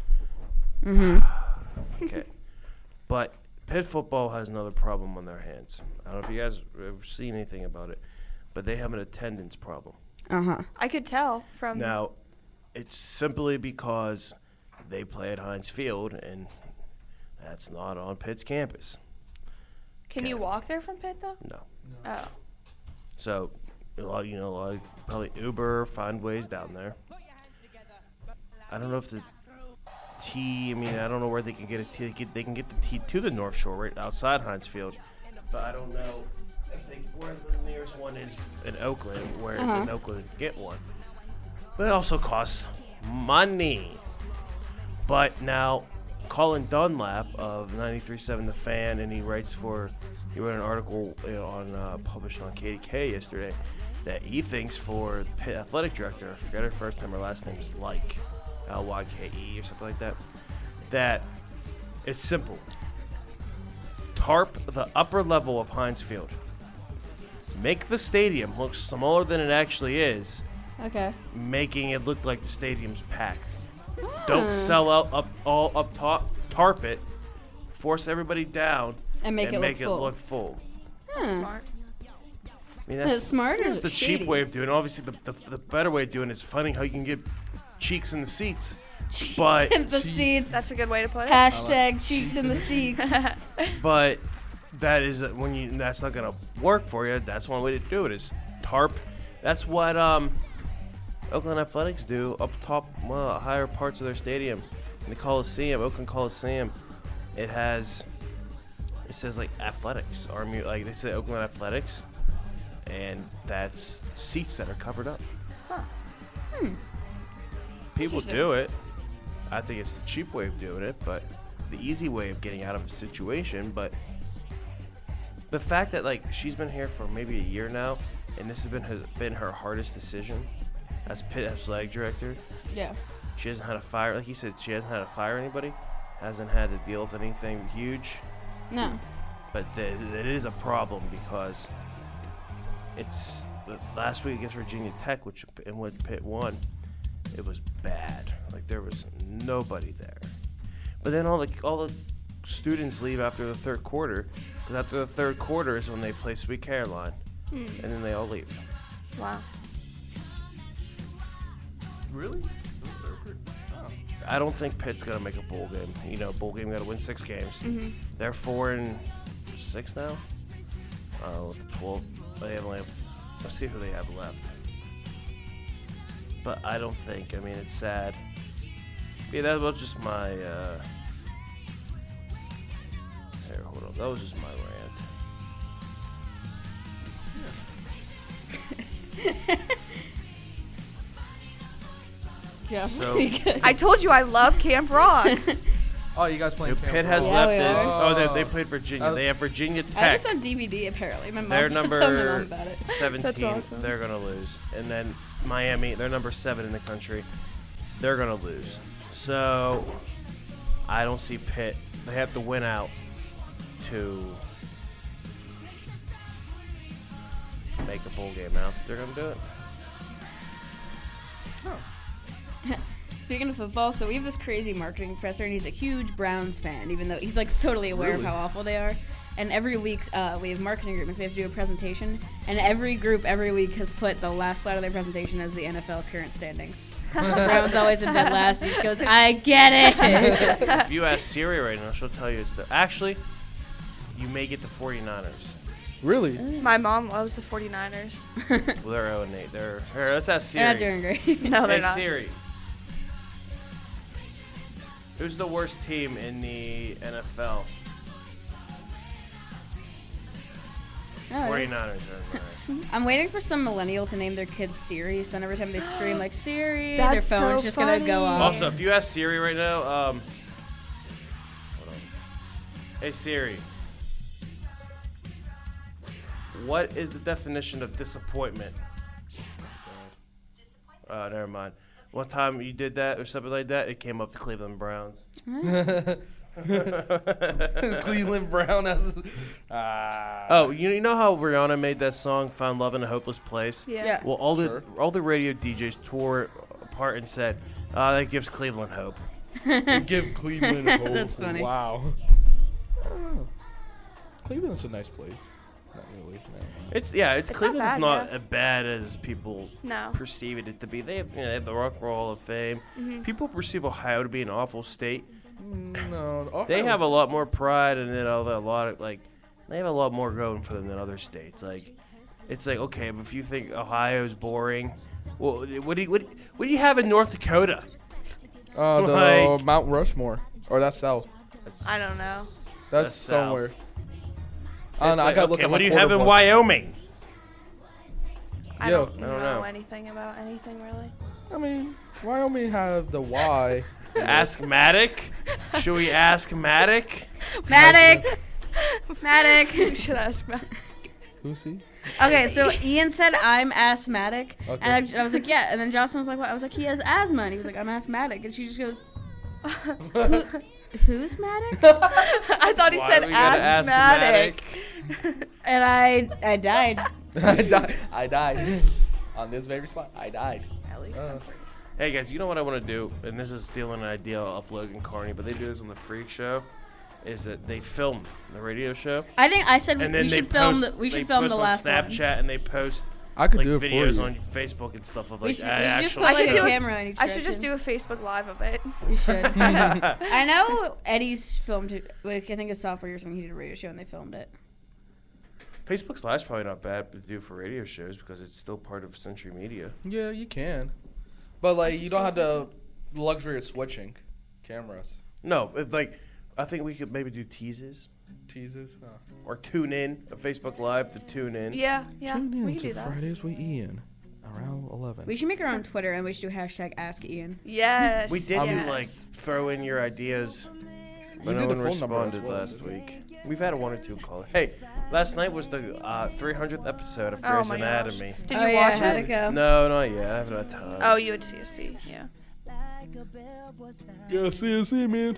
Okay, but Pitt football has another problem on their hands. I don't know if you guys have seen anything about it, but they have an attendance problem. I could tell from. Now, it's simply because they play at Heinz Field, and that's not on Pitt's campus. Can you walk there from Pitt though? No. Oh. So, a lot probably Uber, find ways down there. I don't know if the T, I don't know where they can get a T. They can get the T to the North Shore, right outside Heinz Field. But I don't know where the nearest one is in Oakland, where in Oakland can get one. But it also costs money. But now, Colin Dunlap of 93.7 The Fan, and he wrote an article published on KDK yesterday that he thinks for the Pitt athletic director, I forget her first name, her last name is Lyke or something like that, that it's simple. Tarp the upper level of Heinz Field. Make the stadium look smaller than it actually is, Okay. making it look like the stadium's packed. Don't sell out all up top. Tarp it, force everybody down, And make it look full. full. Smart. That's smart or That's is the it cheap shady? way of doing it. Obviously, the better way of doing it is finding how you can get cheeks in the seats. But in the seats. That's a good way to put it. Hashtag cheeks in the seats. but that is that's not gonna work for you. That's one way to do it is tarp. That's what Oakland Athletics do up top, higher parts of their stadium. In the Coliseum, Oakland Coliseum, it says like athletics, Army, like they say Oakland Athletics, and that's seats that are covered up. People Interesting. do it. I think it's the cheap way of doing it, but the easy way of getting out of a situation. But the fact that like she's been here for maybe a year now, and this has been her hardest decision as Pitt athletic director. Yeah. She hasn't had to fire, like you said, she hasn't had to fire anybody, hasn't had to deal with anything huge. No. But it is a problem because it's last week against Virginia Tech, which and when Pitt won, it was bad. Like there was nobody there. But then all the students leave after the third quarter, because after the third quarter is when they play Sweet Caroline, and then they all leave. Wow. Really? Oh. I don't think Pitt's gonna make a bowl game. You know, bowl game gotta win 6 games. They're 4-6 now. With 12. They have only. Let's see who they have left. But I don't think. I mean, it's sad. Yeah, that was just my. Here, hold on. That was just my rant. Jeff, So- pretty good. I told you I love Camp Rock. Oh, you guys playing Pitt Camp has Rock? Yeah, left we is. are. Oh, they played Virginia. That They was- have Virginia I Tech. just on DVD apparently. My mom They're told my mom number about it. 17. awesome. They're going to lose. And then Miami, they're number 7 in the country. They're going to lose. So I don't see Pitt. They have to win out to make a bowl game out. They're going to do it. Speaking of football, so we have this crazy marketing professor, and he's a huge Browns fan, even though he's like totally aware Really? of how awful they are. And every week, we have marketing groups. We have to do a presentation, and every group every week has put the last slide of their presentation as the NFL current standings. The Browns always in dead last. He just goes, "I get it." If you ask Siri right now, she'll tell you it's the. Actually, you may get the 49ers. Really? My mom loves the 49ers. Well, they're 0-8. Here, let's ask They're Siri. not doing great. No, they're Hey not. Siri. Who's the worst team in the NFL? Oh, it is. 49ers are nice. I'm waiting for some millennial to name their kids Siri, so then every time they scream like Siri, That's their phone's so just gonna go funny. off. Also, if you ask Siri right now, hold on. Hey Siri. What is the definition of disappointment? Never mind. One time you did that or something like that, it came up to Cleveland Browns. Cleveland Brown has. Oh, you know how Rihanna made that song "Found Love in a Hopeless Place"? Yeah. Well, all the radio DJs tore apart and said, that gives Cleveland hope. Give Cleveland hope. That's funny. Wow. Oh. Cleveland's a nice place. Not really. No. It's not Cleveland's bad, not yeah. as bad as people No. perceive it to be. They have the Rock and Roll Hall of Fame. People perceive Ohio to be an awful state. No. They have a lot more pride and then they have a lot more going for them than other states. Like, it's like, okay, but if you think Ohio's boring, well, what do you have in North Dakota? The like- Mount Rushmore, or that's south. I don't know. That's That's somewhere. south. I don't It's know. I like, gotta look okay, at my what do you quarter have in book. Wyoming? I Yo. don't I don't know know. anything about anything really. I mean, Wyoming have the Y. Ask Matic. Should we ask Matic? Matic! You Matic! should ask Matt. Who's he? Okay, so Ian said I'm asthmatic, Okay. and I was like, yeah, and then Jocelyn was like, what? I was like, he has asthma, and he was like, I'm asthmatic, and she just goes, who's Matic? I thought he Why said do we gotta ask asthmatic. And I died. I died. On this very spot, I died. At least I'm pretty Hey guys, you know what I want to do? And this is stealing an idea off Logan Carney, but they do this on the Freak Show. Is that they film the radio show I think I said and we then they should film post, we they should film post the on last Snapchat and they post I could like do it for videos you. on Facebook and stuff of one. like We should just actual put I like should a do a- camera in each I should just direction. do a Facebook Live of it. You should. I know Eddie's filmed it. Like, I think a sophomore year or something. He did a radio show and they filmed it. Facebook's Live's probably not bad to do for radio shows because it's still part of Century Media. Yeah, you can. But like, you don't have the luxury of switching cameras. No, I think we could maybe do teases. Teases. Or tune in, a Facebook Live to tune in. Yeah, Tune in we can to do that. Fridays with Ian around 11. We should make our own Twitter and we should do hashtag Ask Ian. Yes. We did yes. like throw in your ideas, but You no did one the phone number as responded well, last didn't you? week. We've had a 1 or 2 call. Hey, last night was the 300th episode of Oh Grey's my gosh. Anatomy. Did Oh, you yeah, watch how'd it? it go? No, not yet. I haven't had time. Oh, you at CSC, yeah. Yeah, see, man.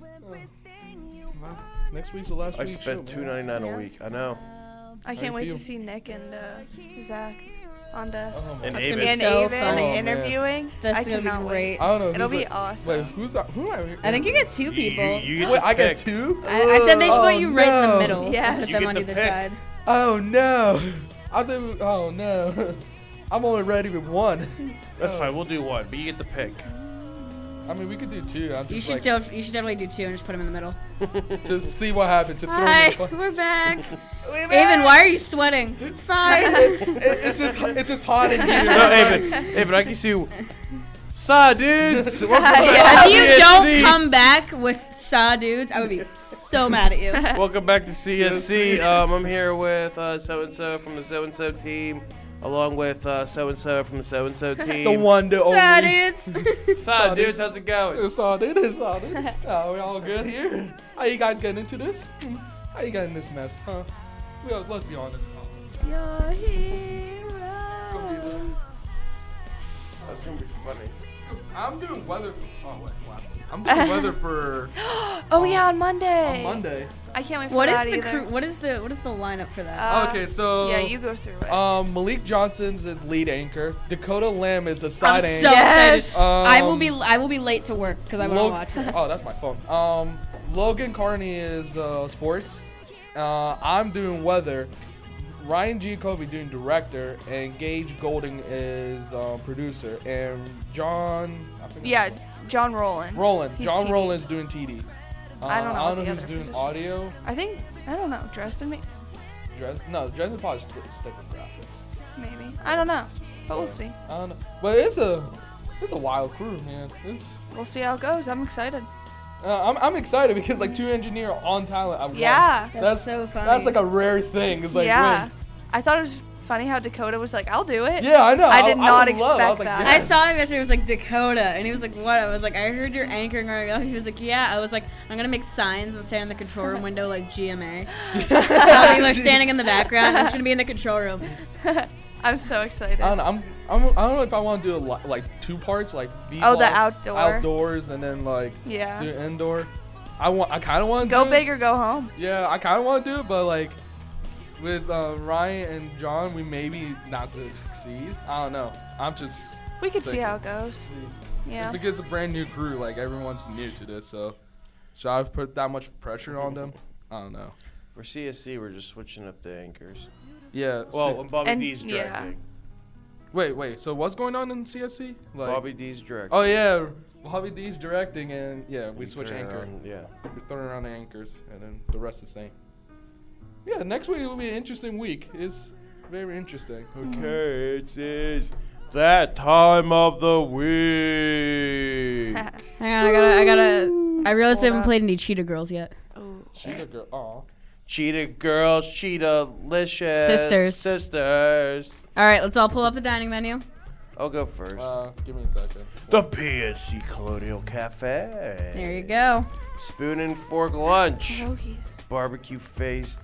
Next week's the last I week. spent $2.99 a week. I know. I you can't wait feel? to see Nick and Zach on desk. Oh, And That's Avis. gonna be And so Aven funny. Oh, man. interviewing. That's I gonna be cannot great. wait. I don't know. It'll who's be like- awesome. Wait, who am I? I think you get 2 people. You get Wait, to I get pick. 2? I said they should Oh, put you right in the no. middle. Yes. Put You them get on to either pick. side. Oh no! I think. Oh no! I'm only ready with 1. That's fine. We'll do 1, but you get to pick. I mean, we could do 2. I'm You just should, like, you should definitely do 2 and just put them in the middle. just see what happens. Just throw Hi, them in the we're back. Aven, why are you sweating? It's fine. it's just hot in here. No, Aven, I can see you. Saw dudes. If you don't come back with saw dudes, I would be so mad at you. Welcome back to CSC. I'm here with so and so from the so and so team, along with so and so from the so and so team. The one, the Saw only. dudes. Saw dudes, how's it going? It's all it. It's all it. Oh, we all good here? How you guys getting into this? How you getting this mess, huh? Let's be honest. Your hero. That's gonna be funny. I'm doing weather. Oh wait, wow. I'm doing weather for Oh yeah, on Monday. on Monday. I can't wait for What is that the either. what is the lineup for that? Okay, so Yeah, you go through it. Malik Johnson's the lead anchor. Dakota Lamb is a I'm side so anchor. Yes. excited. I will be late to work because I want to Log- watch this. Oh, that's my phone. Logan Carney is sports. I'm doing weather. Ryan Giacobbe doing director, and Gage Golding is producer, and John. I forget Yeah, his name. John Roland. Roland. He's John TD. Roland's doing TD. I don't know what the who's other doing position- audio. I don't know. Dresden, Dresden probably stick with graphics. maybe. I don't know, but we'll see. I don't know, but it's a wild crew, man. We'll see how it goes. I'm excited. I'm excited because like 2 engineer on talent at Yeah. once. That's so funny. That's like a rare thing. It's like yeah. when- I thought it was funny how Dakota was like, "I'll do it." yeah, I know. I did not would love it. I was expect like, that. yeah. I saw him yesterday. It was like Dakota, and he was like, "What?" I was like, "I heard you're anchoring right now." He was like, "Yeah." I was like, "I'm gonna make signs and stand in the control room window like GMA." People are standing in the background. I'm just gonna be in the control room. I'm so excited. I don't know. I don't know if I want to do like 2 parts, like Oh, the V-block, outdoor. outdoors, and then like Yeah. do indoor. I kind of want to Go do big it. or go home. Yeah, I kind of want to do it, but like with Ryan and John, we maybe not to succeed. I don't know. I'm just We could see thinking. how it goes. Yeah. Because it's a brand new crew, like everyone's new to this, so should I put that much pressure on them? I don't know. For CSC, we're just switching up the anchors. Yeah. Well, so- when Bobby And- D's yeah. directing. wait. So what's going on in CSC? Like, Bobby D's directing. Oh yeah, Bobby D's directing, and yeah, we switch anchor. Yeah. We're throwing around the anchors, and then the rest is the same. Yeah, next week will be an interesting week. It's very interesting. Okay, it is that time of the week. Hang on, I realized we Hold haven't up. played any Cheetah Girls yet. Ooh. Cheetah girl. Aw. Cheetah girls, cheetah licious Sisters. sisters. All right, let's all pull up the dining menu. I'll go first. Give me a second. The PSC Colonial Cafe. There you go. Spoon and fork lunch. Pierogies. Barbecue faced.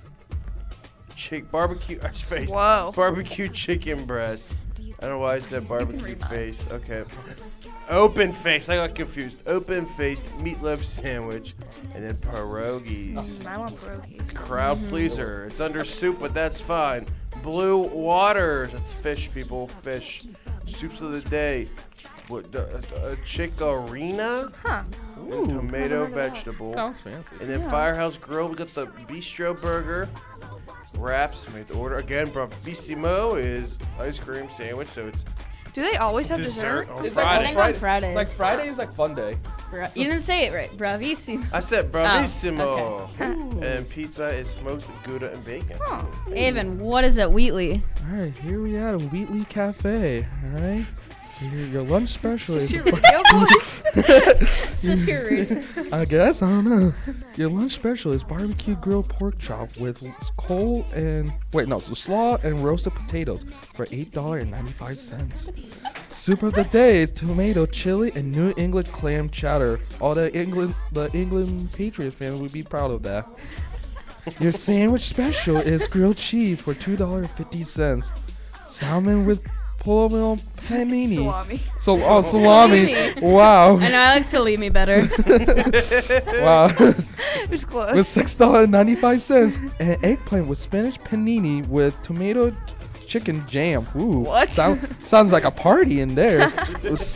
Barbecue face. Whoa. Barbecue chicken breast. I don't know why I said barbecue faced. Okay. Open faced. I got confused. Open faced meatloaf sandwich. And then pierogies. I want pierogies. Crowd pleaser. It's under soup, but that's fine. Blue water. That's fish, people. Fish. Soups of the day. What? Chicorina? Huh. And tomato heard of that. vegetable. Sounds fancy. And then Firehouse Grill, we got the Bistro Burger. Wraps, made to order. Again, Bravissimo is ice cream sandwich, so it's Do they always have dessert dessert? on It's Friday. I think on Fridays. It's like Friday is like fun day. You didn't say it right. Bravissimo. I said Bravissimo. Oh, And pizza is smoked Gouda and bacon. Aven, what is at Wheatley? All right, here we at a Wheatley Cafe. All right. Your lunch special is. Your radio voice. Is your radio? I guess I don't know. Your lunch special is barbecue grilled pork chop with slaw and roasted potatoes for $8.95. Soup of the day is tomato chili and New England clam chowder. All the England Patriots fans would be proud of that. Your sandwich special is grilled cheese for $2.50. Salmon with pollo panini. Salami. Salami. Wow. I know I like salami better. Wow. It was close. With $6.95 and eggplant with Spanish panini with tomato chicken jam. Ooh. What? Sounds like a party in there. It was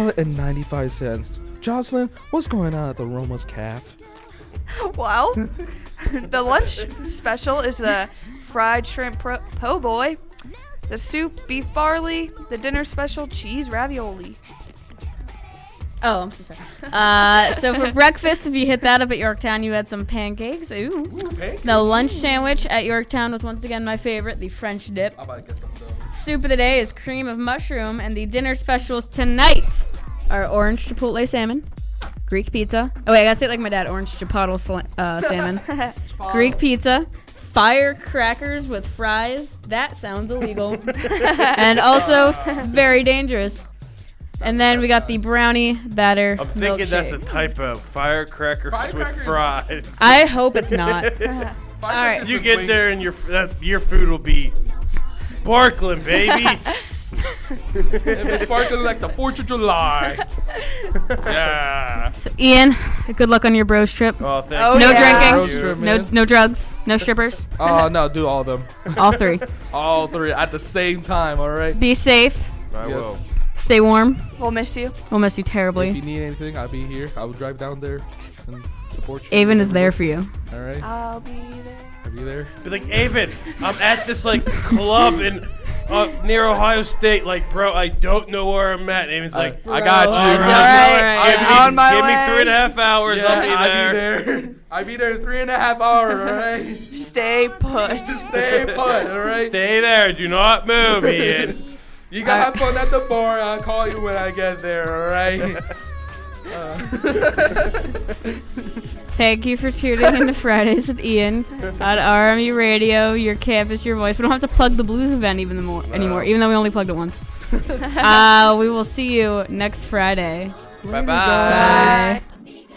$6.95. Jocelyn, what's going on at the Roma's Calf? Well, the lunch special is the fried shrimp po' boy, the soup beef barley, the dinner special cheese ravioli. Oh, I'm so sorry. So for breakfast, if you hit that up at Yorktown, you had some pancakes. Ooh. Pancakes. The lunch sandwich at Yorktown was once again my favorite, the French dip. I'm about to get some of those. Soup of the day is cream of mushroom, and the dinner specials tonight are orange chipotle salmon, Greek pizza. Oh wait, I gotta say it like my dad, orange chipotle salmon, Greek pizza, firecrackers with fries. That sounds illegal, and also very dangerous. And then we got the brownie batter I'm thinking milkshake. that's a typo. Firecrackers with fries. I hope it's not. All right. You get there and your food will be sparkling, baby. If it's sparkling like the 4th of July. Yeah. So Ian, good luck on your bros trip. Oh, thank Oh, you. No yeah. Road drinking, trip, no man. no drugs, no strippers. Oh, no, do all of them. All three. All three at the same time, all right? Be safe. I Yes. will. Stay warm. We'll miss you. We'll miss you If you terribly. need anything, I'll be here. I will drive down there and support you. Avon is there for you. All right? I'll be there. I'll be there. Be like, Avon, I'm at this like club in near Ohio State. Like, bro, I don't know where I'm at. Avon's like, I got you. All All right. right. give I'm on my me way. 3.5 hours. I'll be there. I'll be there in 3.5 hours, all right? Stay put. Just stay put, all right? Stay there. Do not move, Ian. You gotta have fun at the bar. I'll call you when I get there, all right? Thank you for tuning into Fridays with Ian on RMU Radio, your campus, your voice. We don't have to plug the blues event anymore, even though we only plugged it once. We will see you next Friday. Bye-bye. Bye. Me